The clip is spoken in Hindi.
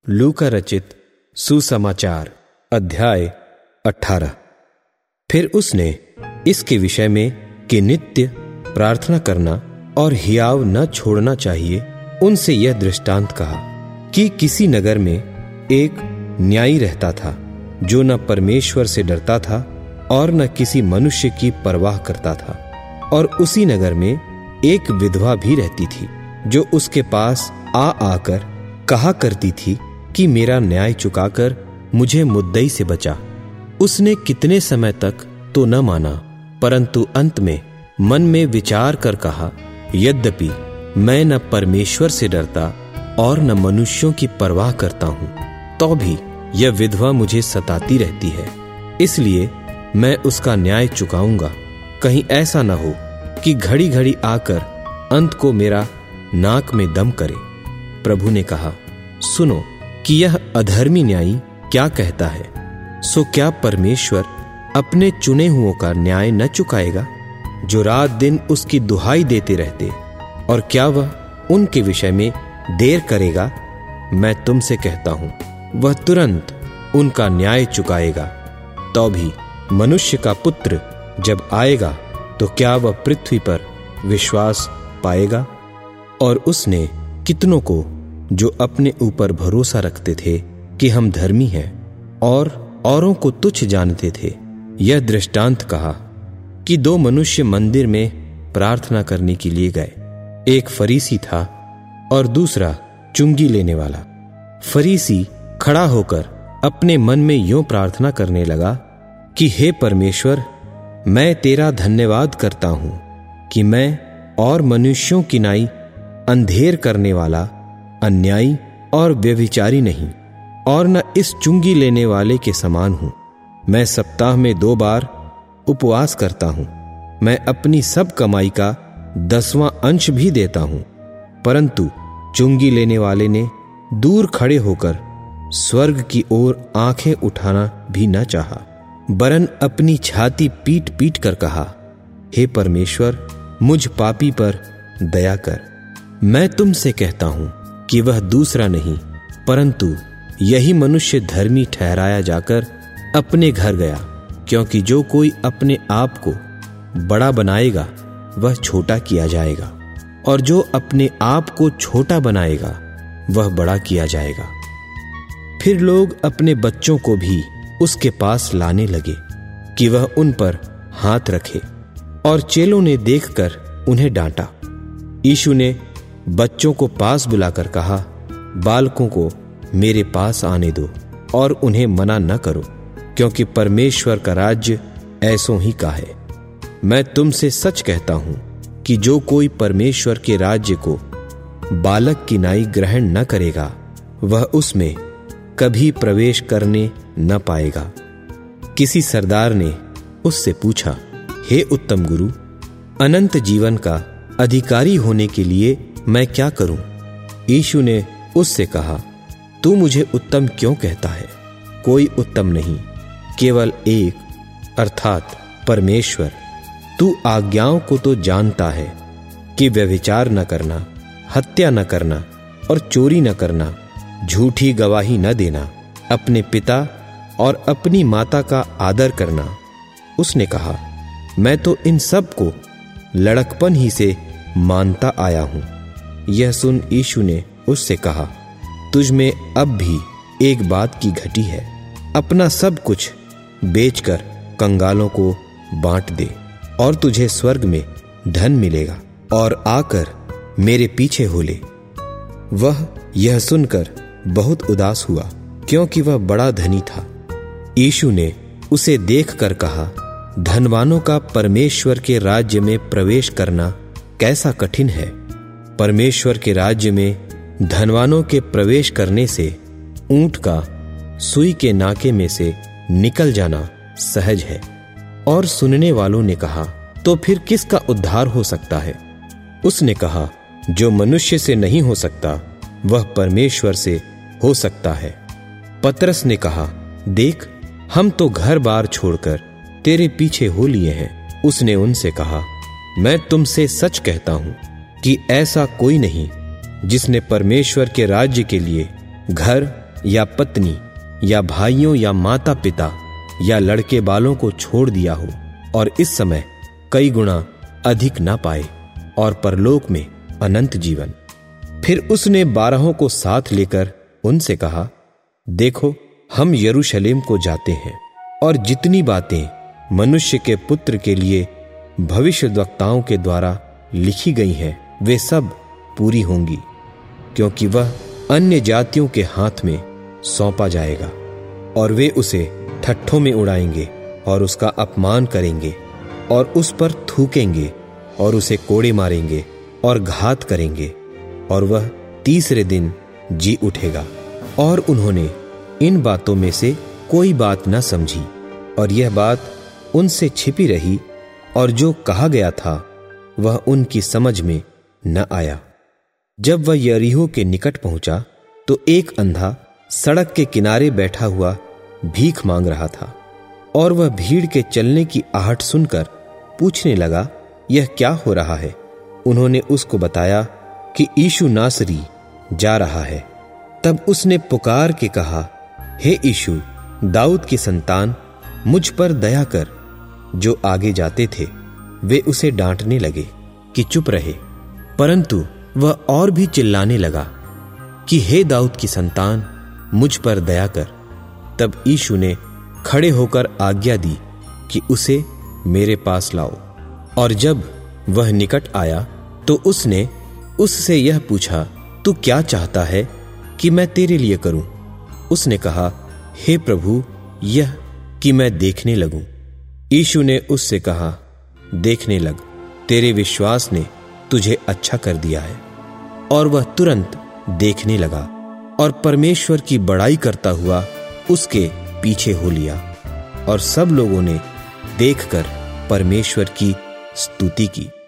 लूका रचित सुसमाचार अध्याय 18। फिर उसने इसके विषय में कि नित्य प्रार्थना करना और हियाव न छोड़ना चाहिए उनसे यह दृष्टांत कहा कि किसी नगर में एक न्यायी रहता था जो न परमेश्वर से डरता था और न किसी मनुष्य की परवाह करता था। और उसी नगर में एक विधवा भी रहती थी जो उसके पास आकर कहा करती थी कि मेरा न्याय चुकाकर मुझे मुद्दई से बचा। उसने कितने समय तक तो न माना, परंतु अंत में मन में विचार कर कहा, यद्यपि मैं न परमेश्वर से डरता और न मनुष्यों की परवाह करता हूं, तो भी यह विधवा मुझे सताती रहती है, इसलिए मैं उसका न्याय चुकाऊंगा। कहीं ऐसा न हो कि घड़ी घड़ी आकर अंत को मेरा नाक में दम करे। प्रभु ने कहा, सुनो कि यह अधर्मी न्यायी क्या कहता है। सो क्या परमेश्वर अपने चुने हुओं का न्याय न चुकाएगा जो रात दिन उसकी दुहाई देते रहते? और क्या वह उनके विषय में देर करेगा? मैं तुमसे कहता हूं, वह तुरंत उनका न्याय चुकाएगा। तो भी मनुष्य का पुत्र जब आएगा तो क्या वह पृथ्वी पर विश्वास पाएगा? और उसने कितनों को जो अपने ऊपर भरोसा रखते थे कि हम धर्मी हैं और औरों को तुच्छ जानते थे, यह दृष्टांत कहा कि दो मनुष्य मंदिर में प्रार्थना करने के लिए गए। एक फरीसी था और दूसरा चुंगी लेने वाला। फरीसी खड़ा होकर अपने मन में यूं प्रार्थना करने लगा कि हे परमेश्वर, मैं तेरा धन्यवाद करता हूं कि मैं और मनुष्यों की नाई अंधेर करने वाला, अन्यायी और व्यभिचारी नहीं, और न इस चुंगी लेने वाले के समान हूं। मैं सप्ताह में 2 बार उपवास करता हूं। मैं अपनी सब कमाई का 10वां अंश भी देता हूं। परंतु चुंगी लेने वाले ने दूर खड़े होकर स्वर्ग की ओर आंखें उठाना भी न चाहा, वरन अपनी छाती पीट पीट कर कहा, हे परमेश्वर, मुझ पापी पर दया कर। मैं तुमसे कहता हूं कि वह दूसरा नहीं, परंतु यही मनुष्य धर्मी ठहराया जाकर अपने घर गया। क्योंकि जो कोई अपने आप को बड़ा बनाएगा वह छोटा किया जाएगा, और जो अपने आप को छोटा बनाएगा वह बड़ा किया जाएगा। फिर लोग अपने बच्चों को भी उसके पास लाने लगे कि वह उन पर हाथ रखे, और चेलों ने देखकर उन्हें डांटा। यीशु ने बच्चों को पास बुलाकर कहा, बालकों को मेरे पास आने दो और उन्हें मना न करो, क्योंकि परमेश्वर का राज्य ऐसों ही का है। मैं तुमसे सच कहता हूं कि जो कोई परमेश्वर के राज्य को बालक की नाई ग्रहण न करेगा वह उसमें कभी प्रवेश करने न पाएगा। किसी सरदार ने उससे पूछा, हे उत्तम गुरु, अनंत जीवन का अधिकारी होने के लिए मैं क्या करूं? यीशु ने उससे कहा, तू मुझे उत्तम क्यों कहता है? कोई उत्तम नहीं, केवल एक, अर्थात परमेश्वर। तू आज्ञाओं को तो जानता है कि व्यभिचार न करना, हत्या न करना और चोरी न करना, झूठी गवाही न देना, अपने पिता और अपनी माता का आदर करना। उसने कहा, मैं तो इन सब को लड़कपन ही से मानता आया हूं। यह सुन यीशु ने उससे कहा, तुझ में अब भी एक बात की घटी है। अपना सब कुछ बेचकर कंगालों को बांट दे और तुझे स्वर्ग में धन मिलेगा, और आकर मेरे पीछे हो ले। वह यह सुनकर बहुत उदास हुआ, क्योंकि वह बड़ा धनी था। यीशु ने उसे देखकर कहा, धनवानों का परमेश्वर के राज्य में प्रवेश करना कैसा कठिन है। परमेश्वर के राज्य में धनवानों के प्रवेश करने से ऊंट का सुई के नाके में से निकल जाना सहज है। और सुनने वालों ने कहा, तो फिर किसका उद्धार हो सकता है? उसने कहा, जो मनुष्य से नहीं हो सकता वह परमेश्वर से हो सकता है। पतरस ने कहा, देख, हम तो घर बार छोड़कर तेरे पीछे हो लिए हैं। उसने उनसे कहा, मैं तुमसे सच कहता हूं कि ऐसा कोई नहीं जिसने परमेश्वर के राज्य के लिए घर या पत्नी या भाइयों या माता पिता या लड़के बालों को छोड़ दिया हो और इस समय कई गुना अधिक ना पाए और परलोक में अनंत जीवन। फिर उसने 12 को साथ लेकर उनसे कहा, देखो हम यरूशलेम को जाते हैं और जितनी बातें मनुष्य के पुत्र के लिए भविष्यद्वक्ताओं के द्वारा लिखी गई हैं वे सब पूरी होंगी, क्योंकि वह अन्य जातियों के हाथ में सौंपा जाएगा और वे उसे ठट्ठों में उड़ाएंगे और उसका अपमान करेंगे और उस पर थूकेंगे और उसे कोड़े मारेंगे और घात करेंगे और वह तीसरे दिन जी उठेगा। और उन्होंने इन बातों में से कोई बात न समझी और यह बात उनसे छिपी रही और जो कहा गया था वह उनकी समझ में न आया। जब वह यरीहो के निकट पहुंचा तो एक अंधा सड़क के किनारे बैठा हुआ भीख मांग रहा था और वह भीड़ के चलने की आहट सुनकर पूछने लगा, यह क्या हो रहा है? उन्होंने उसको बताया कि यीशु नासरी जा रहा है। तब उसने पुकार के कहा, हे यीशु, दाऊद की संतान, मुझ पर दया कर। जो आगे जाते थे वे उसे डांटने लगे कि चुप रहे, परंतु वह और भी चिल्लाने लगा कि हे दाऊद की संतान, मुझ पर दया कर। तब यीशु ने खड़े होकर आज्ञा दी कि उसे मेरे पास लाओ। और जब वह निकट आया तो उसने उससे यह पूछा, तू क्या चाहता है कि मैं तेरे लिए करूं? उसने कहा, हे प्रभु, यह कि मैं देखने लगूं। यीशु ने उससे कहा, देखने लग, तेरे विश्वास ने तुझे अच्छा कर दिया है। और वह तुरंत देखने लगा और परमेश्वर की बड़ाई करता हुआ उसके पीछे हो लिया। और सब लोगों ने देखकर परमेश्वर की स्तुति की।